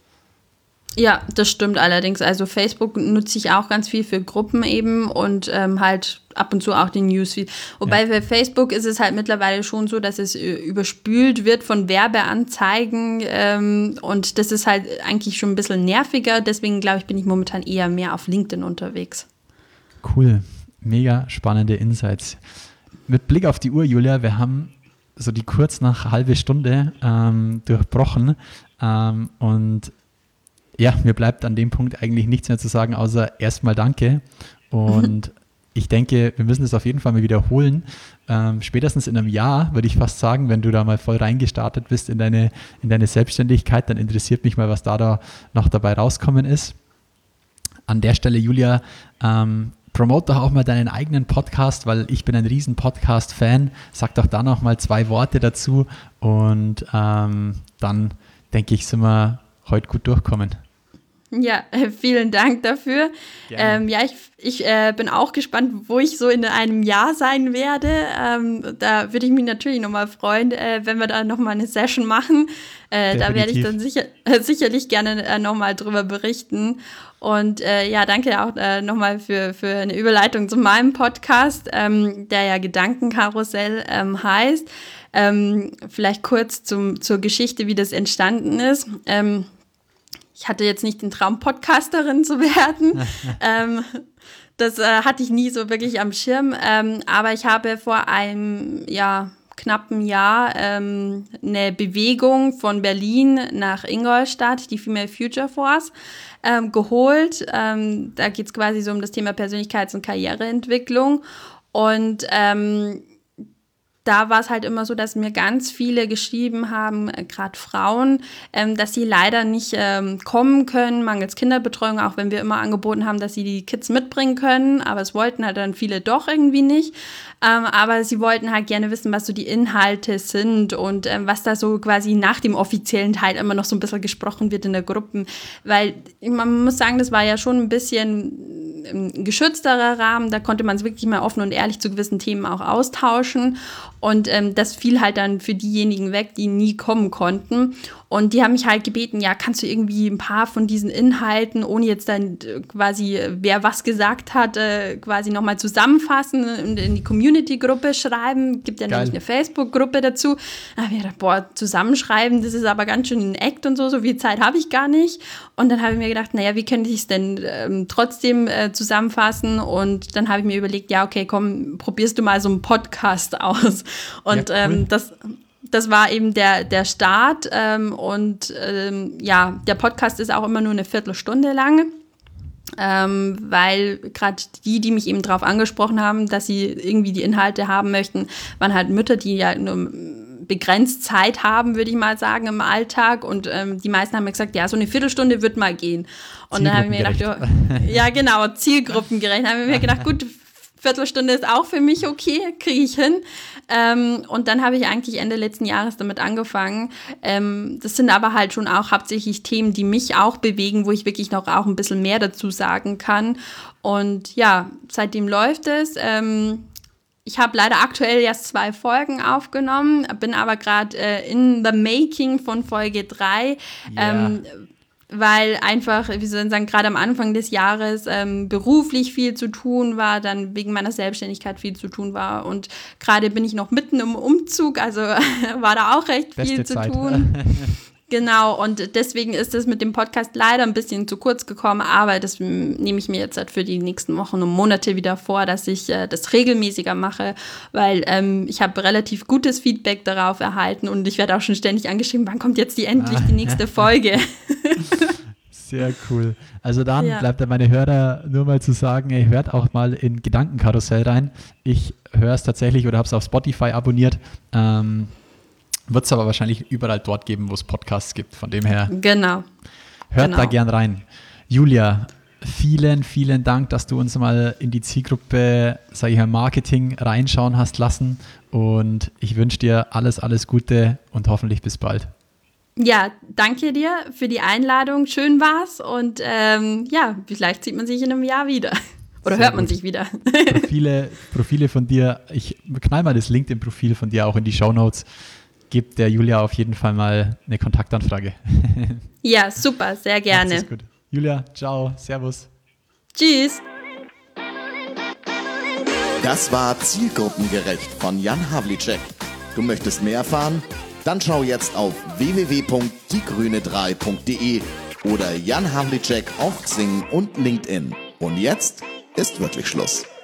Ja, das stimmt allerdings. Also Facebook nutze ich auch ganz viel für Gruppen eben und ähm, halt ab und zu auch den Newsfeed. Wobei ja. bei Facebook ist es halt mittlerweile schon so, dass es überspült wird von Werbeanzeigen ähm, und das ist halt eigentlich schon ein bisschen nerviger. Deswegen glaube ich, bin ich momentan eher mehr auf LinkedIn unterwegs. Cool, mega spannende Insights. Mit Blick auf die Uhr, Julia, wir haben so die kurz nach halbe Stunde ähm, durchbrochen ähm, und ja, mir bleibt an dem Punkt eigentlich nichts mehr zu sagen, außer erstmal danke. Und ich denke, wir müssen das auf jeden Fall mal wiederholen. Ähm, spätestens in einem Jahr, würde ich fast sagen, wenn du da mal voll reingestartet bist in deine, in deine Selbstständigkeit, dann interessiert mich mal, was da, da noch dabei rauskommen ist. An der Stelle, Julia, ähm, promote doch auch mal deinen eigenen Podcast, weil ich bin ein riesen Podcast-Fan. Sag doch da noch mal zwei Worte dazu und ähm, dann denke ich, sind wir heute gut durchkommen. Ja, vielen Dank dafür. Ähm, ja, ich, ich äh, bin auch gespannt, wo ich so in einem Jahr sein werde. Ähm, da würde ich mich natürlich nochmal freuen, äh, wenn wir da nochmal eine Session machen. Äh, da werde ich dann sicher, äh, sicherlich gerne äh, nochmal drüber berichten. Und äh, ja, danke auch äh, nochmal für, für eine Überleitung zu meinem Podcast, ähm, der ja Gedankenkarussell ähm, heißt. Ähm, vielleicht kurz zum, zur Geschichte, wie das entstanden ist. Ähm, Ich hatte jetzt nicht den Traum, Podcasterin zu werden. ähm, das äh, hatte ich nie so wirklich am Schirm. Ähm, aber ich habe vor einem ja, knappen Jahr ähm, eine Bewegung von Berlin nach Ingolstadt, die Female Future Force, ähm, geholt. Ähm, da geht es quasi so um das Thema Persönlichkeits- und Karriereentwicklung. Und ähm, da war es halt immer so, dass mir ganz viele geschrieben haben, äh, gerade Frauen, ähm, dass sie leider nicht ähm, kommen können, mangels Kinderbetreuung, auch wenn wir immer angeboten haben, dass sie die Kids mitbringen können, aber es wollten halt dann viele doch irgendwie nicht. Ähm, aber sie wollten halt gerne wissen, was so die Inhalte sind und ähm, was da so quasi nach dem offiziellen Teil immer noch so ein bisschen gesprochen wird in der Gruppe, weil man muss sagen, das war ja schon ein bisschen ein geschützterer Rahmen, da konnte man es wirklich mal offen und ehrlich zu gewissen Themen auch austauschen. Und ähm, das fiel halt dann für diejenigen weg, die nie kommen konnten. Und die haben mich halt gebeten, ja, kannst du irgendwie ein paar von diesen Inhalten, ohne jetzt dann quasi, wer was gesagt hat, äh, quasi nochmal zusammenfassen und in die Community-Gruppe schreiben. Gibt ja nämlich eine Facebook-Gruppe dazu. Da habe ich gedacht, boah, zusammenschreiben, das ist aber ganz schön ein Act und so, so viel Zeit habe ich gar nicht. Und dann habe ich mir gedacht, naja, wie könnte ich es denn ähm, trotzdem äh, zusammenfassen? Und dann habe ich mir überlegt, ja, okay, komm, probierst du mal so einen Podcast aus. Und ja, cool. ähm, das... Das war eben der, der Start ähm, und ähm, ja, der Podcast ist auch immer nur eine Viertelstunde lang, ähm, weil gerade die, die mich eben darauf angesprochen haben, dass sie irgendwie die Inhalte haben möchten, waren halt Mütter, die ja nur begrenzt Zeit haben, würde ich mal sagen, im Alltag und ähm, die meisten haben mir gesagt, ja, so eine Viertelstunde wird mal gehen. Und dann habe ich mir gedacht, oh, ja genau, zielgruppengerecht, dann habe ich mir gedacht, gut, Viertelstunde ist auch für mich okay, kriege ich hin. Ähm, und dann habe ich eigentlich Ende letzten Jahres damit angefangen. Ähm, das sind aber halt schon auch hauptsächlich Themen, die mich auch bewegen, wo ich wirklich noch auch ein bisschen mehr dazu sagen kann. Und ja, seitdem läuft es. Ähm, ich habe leider aktuell erst zwei Folgen aufgenommen, bin aber gerade äh, in the making von Folge drei. Yeah. Ähm, weil einfach, wie soll ich sagen, gerade am Anfang des Jahres ähm, beruflich viel zu tun war, dann wegen meiner Selbstständigkeit viel zu tun war und gerade bin ich noch mitten im Umzug, also war da auch recht Beste viel zu Zeit. tun. Genau, und deswegen ist es mit dem Podcast leider ein bisschen zu kurz gekommen, aber das nehme ich mir jetzt halt für die nächsten Wochen und Monate wieder vor, dass ich äh, das regelmäßiger mache, weil ähm, ich habe relativ gutes Feedback darauf erhalten und ich werde auch schon ständig angeschrieben, wann kommt jetzt die endlich die nächste Folge? Sehr cool. Also dann ja. bleibt ja meine Hörer nur mal zu sagen, ihr hört auch mal in Gedankenkarussell rein. Ich höre es tatsächlich oder habe es auf Spotify abonniert. Ähm, Wird es aber wahrscheinlich überall dort geben, wo es Podcasts gibt. Von dem her, genau. hört genau. da gern rein. Julia, vielen, vielen Dank, dass du uns mal in die Zielgruppe, sage ich mal, Marketing reinschauen hast lassen. Und ich wünsche dir alles, alles Gute und hoffentlich bis bald. Ja, danke dir für die Einladung. Schön war's. Und ähm, ja, vielleicht sieht man sich in einem Jahr wieder. Oder Sehr hört man gut. sich wieder. Profile, Profile von dir. Ich knall mal das LinkedIn-Profil von dir auch in die Shownotes. Gebt der Julia auf jeden Fall mal eine Kontaktanfrage. Ja, super, sehr gerne. Macht's gut. Julia, ciao, servus. Tschüss. Das war Zielgruppengerecht von Jan Havlicek. Du möchtest mehr erfahren? Dann schau jetzt auf w w w punkt die grüne drei punkt d e oder Jan Havlicek auf Xing und LinkedIn. Und jetzt ist wirklich Schluss.